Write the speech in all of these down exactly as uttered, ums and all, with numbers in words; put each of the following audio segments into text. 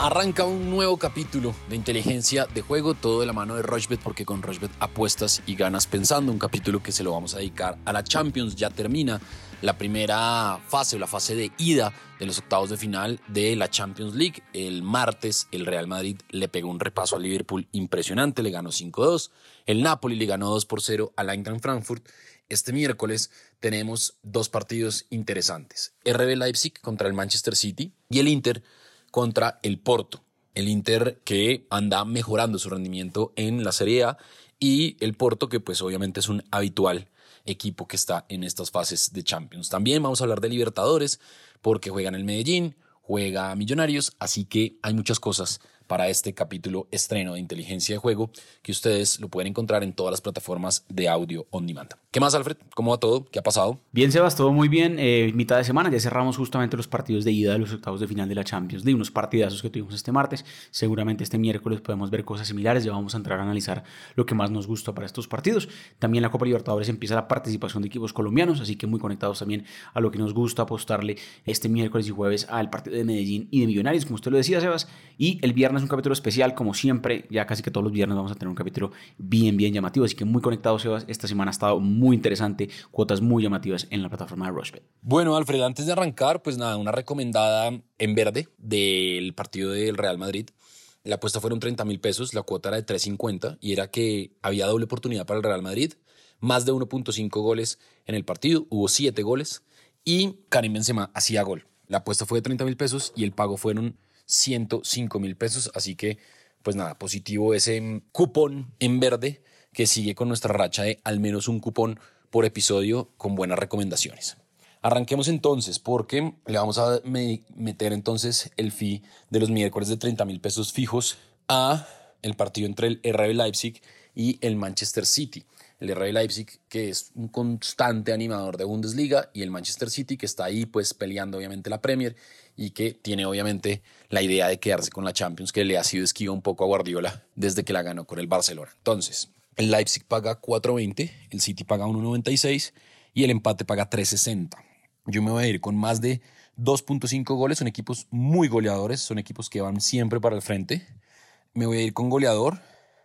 Arranca un nuevo capítulo de inteligencia de juego, todo de la mano de Rochebet, porque con Rochebet apuestas y ganas pensando. Un capítulo que se lo vamos a dedicar a la Champions. Ya termina la primera fase o la fase de ida de los octavos de final de la Champions League. El martes el Real Madrid le pegó un repaso al Liverpool impresionante, le ganó cinco dos. El Napoli le ganó dos por cero al Eintracht Frankfurt. Este miércoles tenemos dos partidos interesantes. R B Leipzig contra el Manchester City y el Inter contra el Porto. El Inter que anda mejorando su rendimiento en la Serie A y el Porto que pues obviamente es un habitual equipo que está en estas fases de Champions. También vamos a hablar de Libertadores porque juegan el Medellín, juega Millonarios, así que hay muchas cosas para este capítulo estreno de Inteligencia de Juego que ustedes lo pueden encontrar en todas las plataformas de audio on demand. ¿Qué más, Alfred? ¿Cómo va todo? ¿Qué ha pasado? Bien, Sebas, todo muy bien. Eh, mitad de semana, ya cerramos justamente los partidos de ida de los octavos de final de la Champions League, unos partidazos que tuvimos este martes. Seguramente este miércoles podemos ver cosas similares. Ya vamos a entrar a analizar lo que más nos gusta para estos partidos. También la Copa Libertadores empieza la participación de equipos colombianos, así que muy conectados también a lo que nos gusta apostarle este miércoles y jueves al partido de Medellín y de Millonarios, como usted lo decía, Sebas. Y el viernes un capítulo especial, como siempre, ya casi que todos los viernes vamos a tener un capítulo bien, bien llamativo. Así que muy conectados, Sebas. Esta semana ha estado muy interesante, cuotas muy llamativas en la plataforma de Rochebet. Bueno, Alfred, antes de arrancar, pues nada, una recomendada en verde del partido del Real Madrid. La apuesta fueron treinta mil pesos, la cuota era de tres cincuenta y era que había doble oportunidad para el Real Madrid, más de uno punto cinco goles en el partido, hubo siete goles y Karim Benzema hacía gol. La apuesta fue de treinta mil pesos y el pago fueron ciento cinco mil pesos, así que pues nada, positivo ese cupón en verde que sigue con nuestra racha de al menos un cupón por episodio con buenas recomendaciones. Arranquemos entonces porque le vamos a meter entonces el fee de los miércoles de treinta mil pesos fijos a el partido entre el R B Leipzig y el Manchester City. El R B Leipzig que es un constante animador de Bundesliga y el Manchester City que está ahí pues peleando obviamente la Premier y que tiene obviamente la idea de quedarse con la Champions que le ha sido esquiva un poco a Guardiola desde que la ganó con el Barcelona. Entonces, el Leipzig paga cuatro veinte, el City paga uno noventa y seis y el empate paga tres sesenta. Yo me voy a ir con más de dos punto cinco goles, son equipos muy goleadores, son equipos que van siempre para el frente. Me voy a ir con goleador,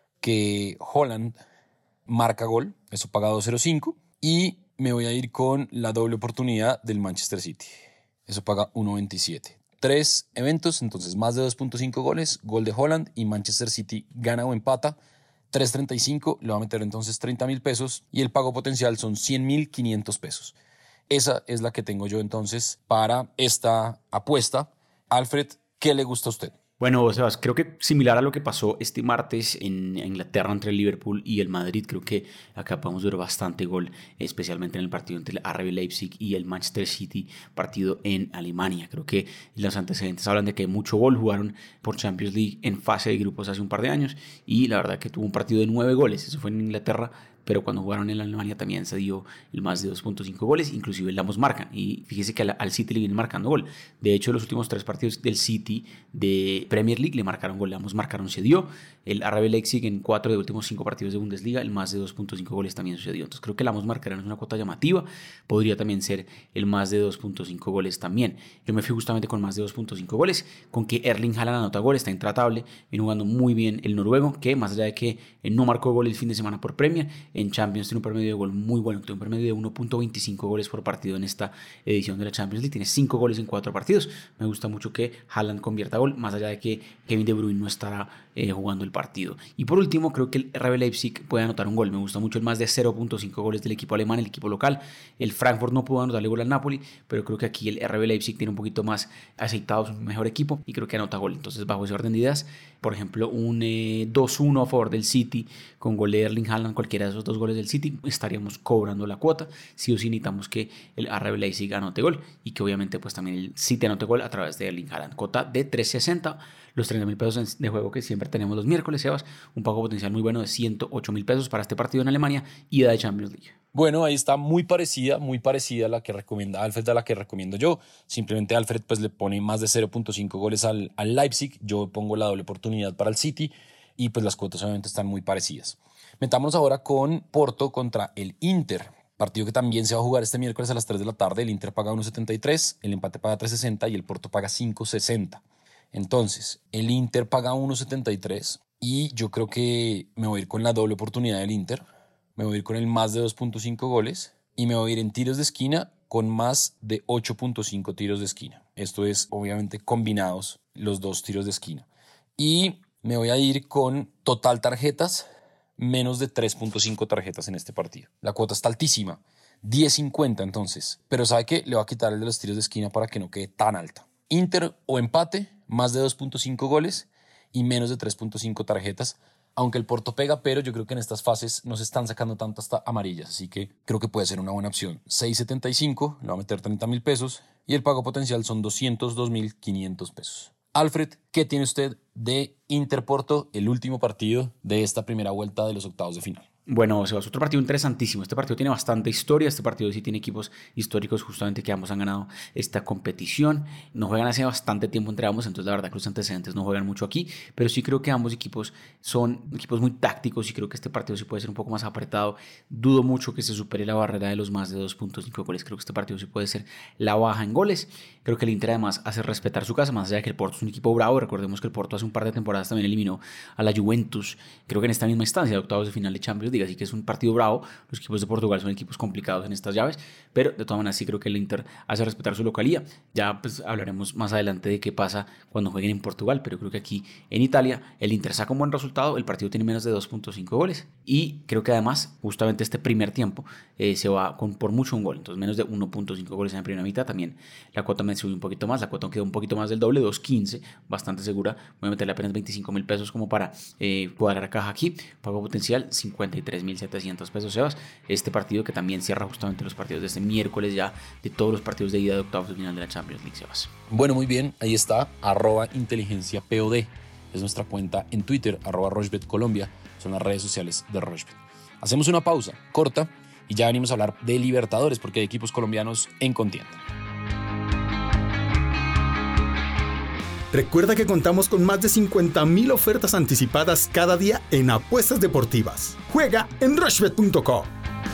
que Haaland marca gol, eso paga dos cero cinco. Y me voy a ir con la doble oportunidad del Manchester City, eso paga uno veintisiete. Tres eventos, entonces más de dos punto cinco goles, gol de Haaland y Manchester City gana o empata. tres treinta y cinco, le va a meter entonces treinta mil pesos y el pago potencial son cien mil quinientos pesos. Esa es la que tengo yo entonces para esta apuesta. Alfred, ¿qué le gusta a usted? Bueno, Sebas, creo que similar a lo que pasó este martes en Inglaterra entre el Liverpool y el Madrid, creo que acá podemos ver bastante gol, especialmente en el partido entre el R B Leipzig y el Manchester City, partido en Alemania. Creo que los antecedentes hablan de que mucho gol, jugaron por Champions League en fase de grupos hace un par de años y la verdad que tuvo un partido de nueve goles, eso fue en Inglaterra, pero cuando jugaron en Alemania también se dio el más de dos punto cinco goles, inclusive ambos marcan, y fíjese que al, al City le vienen marcando gol. De hecho, los últimos tres partidos del City de Premier League le marcaron gol, ambos marcaron, se dio. El R B Leipzig en cuatro de los últimos cinco partidos de Bundesliga, el más de dos punto cinco goles también sucedió. Entonces creo que el ambos marcarán es una cuota llamativa, podría también ser el más de dos punto cinco goles también. Yo me fui justamente con más de dos punto cinco goles, con que Erling Haaland anota gol, está intratable, viene jugando muy bien el noruego, que más allá de que no marcó gol el fin de semana por Premier, en Champions tiene un promedio de gol muy bueno, tiene un promedio de uno punto veinticinco goles por partido en esta edición de la Champions League, tiene cinco goles en cuatro partidos. Me gusta mucho que Haaland convierta gol, más allá de que Kevin De Bruyne no estará eh, jugando el partido. Y por último, creo que el R B Leipzig puede anotar un gol, me gusta mucho el más de cero punto cinco goles del equipo alemán, el equipo local. El Frankfurt no pudo anotarle gol al Napoli, pero creo que aquí el R B Leipzig tiene un poquito más aceitado, es un mejor equipo y creo que anota gol. Entonces, bajo ese orden de ideas, por ejemplo, un eh, dos uno a favor del City con gol de Erling Haaland, cualquiera de esos dos goles del City, estaríamos cobrando la cuota. Sí o sí necesitamos que el R B Leipzig anote gol y que obviamente pues también el City anote gol a través de Erling Haaland. Cuota de tres sesenta, los treinta mil pesos de juego que siempre tenemos los miércoles, Sebas. Un pago potencial muy bueno de ciento ocho mil pesos para este partido en Alemania, ida de Champions League. Bueno, ahí está muy parecida, muy parecida a la que recomienda Alfred, a la que recomiendo yo. Simplemente Alfred pues le pone más de cero punto cinco goles al, al Leipzig, yo pongo la doble oportunidad para el City y pues las cuotas obviamente están muy parecidas. Metámonos ahora con Porto contra el Inter, partido que también se va a jugar este miércoles a las tres de la tarde. El Inter paga uno setenta y tres, el empate paga tres sesenta y el Porto paga cinco sesenta. Entonces, el Inter paga uno setenta y tres y yo creo que me voy a ir con la doble oportunidad del Inter. Me voy a ir con el más de dos punto cinco goles y me voy a ir en tiros de esquina con más de ocho punto cinco tiros de esquina. Esto es obviamente combinados los dos tiros de esquina. Y me voy a ir con total tarjetas, menos de tres punto cinco tarjetas en este partido. La cuota está altísima, diez cincuenta entonces. Pero ¿sabe qué? Le voy a quitar el de los tiros de esquina para que no quede tan alta. Inter o empate, más de dos punto cinco goles y menos de tres punto cinco tarjetas. Aunque el Porto pega, pero yo creo que en estas fases no se están sacando tanto hasta amarillas, así que creo que puede ser una buena opción. seis setenta y cinco, le va a meter treinta mil pesos y el pago potencial son doscientos dos mil quinientos pesos. Alfred, ¿qué tiene usted de Inter Porto, el último partido de esta primera vuelta de los octavos de final? Bueno, Sebas, otro partido interesantísimo. Este partido tiene bastante historia. Este partido sí tiene equipos históricos justamente que ambos han ganado esta competición. No juegan hace bastante tiempo entre ambos, entonces la verdad que los antecedentes no juegan mucho aquí, pero sí creo que ambos equipos son equipos muy tácticos y creo que este partido sí puede ser un poco más apretado. Dudo mucho que se supere la barrera de los más de dos punto cinco goles. Creo que este partido sí puede ser la baja en goles. Creo que el Inter además hace respetar su casa, más allá de que el Porto es un equipo bravo. Recordemos que el Porto hace un par de temporadas también eliminó a la Juventus, creo que en esta misma instancia de octavos de final de Champions League, así que es un partido bravo. Los equipos de Portugal son equipos complicados en estas llaves, pero de todas maneras sí creo que el Inter hace respetar su localía. Ya pues hablaremos más adelante de qué pasa cuando jueguen en Portugal, pero creo que aquí en Italia el Inter saca un buen resultado, el partido tiene menos de dos punto cinco goles y creo que además justamente este primer tiempo eh, se va con por mucho un gol, entonces menos de uno punto cinco goles en la primera mitad. También la cuota me subió un poquito más, la cuota quedó un poquito más del doble, dos quince, bastante segura. Voy a meterle apenas veinticinco mil pesos como para eh, cuadrar caja aquí. Pago potencial cincuenta y tres mil setecientos pesos, Sebas. Este partido que también cierra justamente los partidos de este miércoles ya, de todos los partidos de ida de octavos de final de la Champions League, Sebas. Bueno, muy bien, ahí está, arroba inteligencia P O D. Es nuestra cuenta en Twitter, arroba Rochebet Colombia. Son las redes sociales de Rochebet. Hacemos una pausa corta y ya venimos a hablar de Libertadores porque hay equipos colombianos en contienda. Recuerda que contamos con más de cincuenta mil ofertas anticipadas cada día en apuestas deportivas. Juega en rochebet punto com.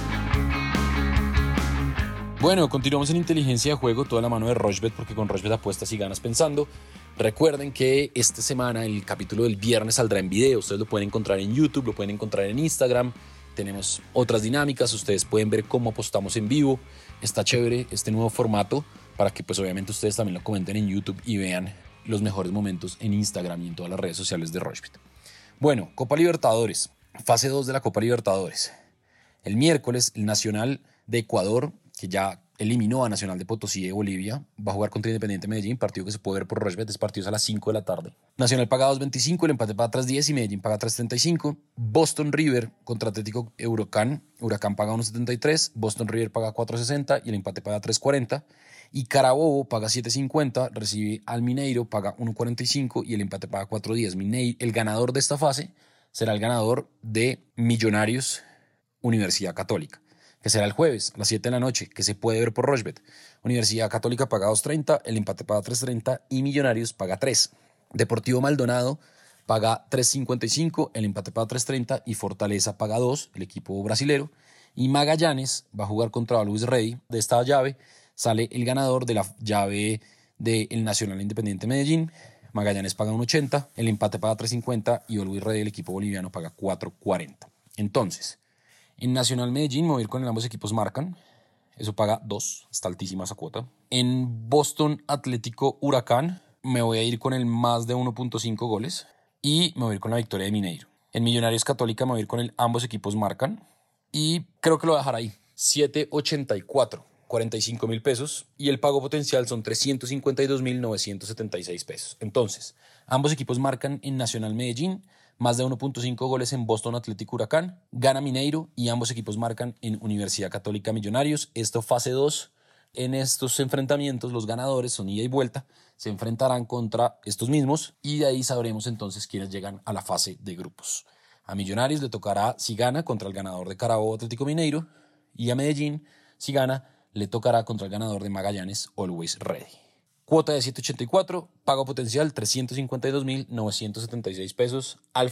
Bueno, continuamos en inteligencia de juego, toda la mano de Rochebet, porque con Rochebet apuestas y ganas pensando. Recuerden que esta semana el capítulo del viernes saldrá en video. Ustedes lo pueden encontrar en YouTube, lo pueden encontrar en Instagram. Tenemos otras dinámicas, ustedes pueden ver cómo apostamos en vivo. Está chévere este nuevo formato para que pues obviamente ustedes también lo comenten en YouTube y vean los mejores momentos en Instagram y en todas las redes sociales de Rochebet. Bueno, Copa Libertadores, fase dos de la Copa Libertadores. El miércoles, el Nacional de Ecuador, que ya eliminó a Nacional de Potosí de Bolivia, va a jugar contra Independiente Medellín, partido que se puede ver por Rochebet. Este partido es a las cinco de la tarde. Nacional paga dos veinticinco, el empate paga tres diez y Medellín paga tres treinta y cinco. Boston River contra Atlético Huracán. Huracán paga uno setenta y tres, Boston River paga cuatro sesenta y el empate paga tres cuarenta. Y Carabobo paga siete cincuenta, recibe al Mineiro, paga uno cuarenta y cinco y el empate paga cuatro diez. Mineiro, el ganador de esta fase será el ganador de Millonarios Universidad Católica, que será el jueves a las siete de la noche, que se puede ver por Rochebet. Universidad Católica paga dos treinta, el empate paga tres treinta y Millonarios paga tres. Deportivo Maldonado paga tres cincuenta y cinco, el empate paga tres treinta y Fortaleza paga dos, el equipo brasilero. Y Magallanes va a jugar contra Luis Ready. De esta llave sale el ganador de la llave del Nacional Independiente Medellín. Magallanes paga uno ochenta, el empate paga tres cincuenta y Luis Ready, el equipo boliviano, paga cuatro cuarenta. Entonces, en Nacional Medellín me voy a ir con el ambos equipos marcan. Eso paga dos, está altísima esa cuota. En Boston Atlético Huracán me voy a ir con el más de uno punto cinco goles y me voy a ir con la victoria de Mineiro. En Millonarios Católica me voy a ir con el ambos equipos marcan y creo que lo voy a dejar ahí. siete ochenta y cuatro, cuarenta y cinco mil pesos y el pago potencial son trescientos cincuenta y dos mil novecientos setenta y seis pesos. Entonces, ambos equipos marcan en Nacional Medellín, más de uno punto cinco goles en Boston Atlético Huracán, gana Mineiro y ambos equipos marcan en Universidad Católica Millonarios. Esto fase dos. En estos enfrentamientos los ganadores son ida y vuelta, se enfrentarán contra estos mismos y de ahí sabremos entonces quiénes llegan a la fase de grupos. A Millonarios le tocará, si gana, contra el ganador de Carabobo Atlético Mineiro y a Medellín, si gana, le tocará contra el ganador de Magallanes Always Ready. Cuota de siete ochenta y cuatro, pago potencial trescientos cincuenta y dos mil novecientos setenta y seis pesos. Alfred,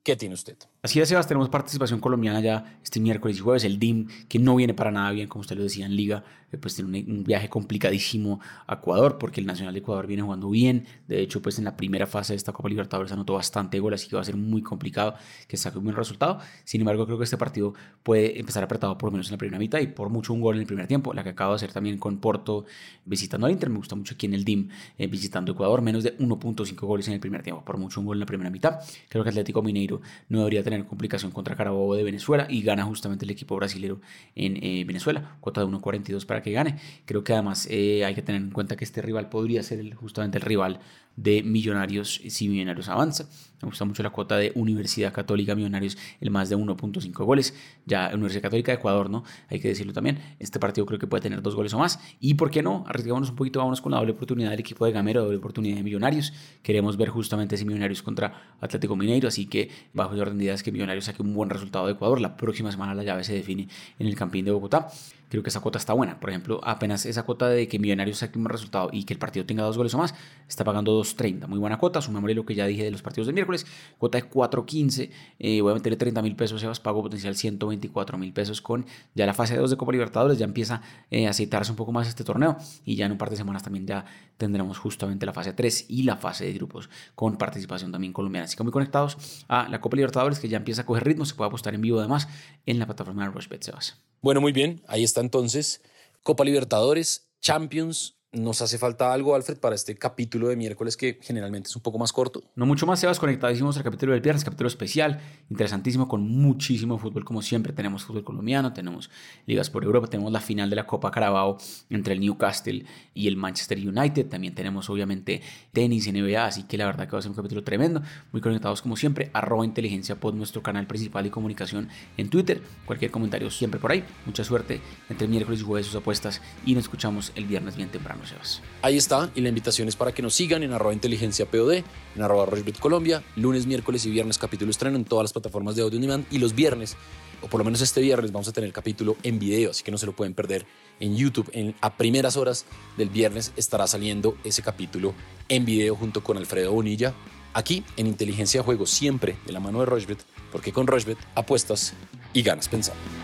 ¿qué tiene usted? Así es, Sebas, tenemos participación colombiana ya este miércoles y jueves. El D I M, que no viene para nada bien, como usted lo decía en Liga, eh, pues tiene un, un viaje complicadísimo a Ecuador, porque el Nacional de Ecuador viene jugando bien. De hecho, pues en la primera fase de esta Copa Libertadores anotó bastante gol, así que va a ser muy complicado que saque un buen resultado. Sin embargo, creo que este partido puede empezar apretado por lo menos en la primera mitad y por mucho un gol en el primer tiempo, la que acabo de hacer también con Porto visitando al Inter. Me gusta mucho aquí en el D I M eh, visitando Ecuador, menos de uno punto cinco goles en el primer tiempo, por mucho un gol en la primera mitad. Creo que Atlético Mineiro no debería tener complicación contra Carabobo de Venezuela y gana justamente el equipo brasilero en eh, Venezuela, cuota de uno cuarenta y dos para que gane. Creo que además eh, hay que tener en cuenta que este rival podría ser el, justamente el rival de Millonarios si Millonarios avanza. Me gusta mucho la cuota de Universidad Católica Millonarios, el más de uno punto cinco goles. Ya Universidad Católica de Ecuador, ¿no? Hay que decirlo también. Este partido creo que puede tener dos goles o más. Y ¿por qué no? Arriesgámonos un poquito, vámonos con la doble oportunidad del equipo de Gamero, doble oportunidad de Millonarios. Queremos ver justamente ese Millonarios contra Atlético Mineiro, así que bajo el orden de ideas que Millonarios saque un buen resultado de Ecuador. La próxima semana la llave se define en el Campín de Bogotá. Creo que esa cuota está buena. Por ejemplo, apenas esa cuota de que Millonarios saque un buen resultado y que el partido tenga dos goles o más, está pagando dos treinta. Muy buena cuota. Sumémosle lo que ya dije de los partidos de miércoles. Cuota de cuatro quince. Eh, voy a meterle treinta mil pesos, Sebas. Pago potencial ciento veinticuatro mil pesos con ya la fase dos de Copa Libertadores. Ya empieza eh, a aceitarse un poco más este torneo. Y ya en un par de semanas también ya tendremos justamente la fase tres y la fase de grupos con participación también colombiana. Así que muy conectados a la Copa Libertadores, que ya empieza a coger ritmo. Se puede apostar en vivo además en la plataforma de Rushbet, Sebas. Bueno, muy bien. Ahí está entonces. Copa Libertadores, Champions. ¿Nos hace falta algo, Alfred, para este capítulo de miércoles que generalmente es un poco más corto? No mucho más, Sebas, conectadísimos al capítulo del viernes, capítulo especial, interesantísimo, con muchísimo fútbol como siempre. Tenemos fútbol colombiano, tenemos ligas por Europa, tenemos la final de la Copa Carabao entre el Newcastle y el Manchester United. También tenemos obviamente tenis, N B A, así que la verdad que va a ser un capítulo tremendo. Muy conectados como siempre, arroba inteligencia pod, nuestro canal principal de comunicación en Twitter. Cualquier comentario siempre por ahí. Mucha suerte entre miércoles y jueves sus apuestas y nos escuchamos el viernes bien temprano, Sebas. Ahí está, y la invitación es para que nos sigan en arroba inteligencia pod, en arroba Rushbet Colombia, lunes, miércoles y viernes capítulo estreno en todas las plataformas de audio on demand, y los viernes, o por lo menos este viernes, vamos a tener capítulo en video, así que no se lo pueden perder en YouTube. En, a primeras horas del viernes estará saliendo ese capítulo en video junto con Alfredo Bonilla, aquí en Inteligencia de Juego, siempre de la mano de Rushbet, porque con Rushbet apuestas y ganas pensando.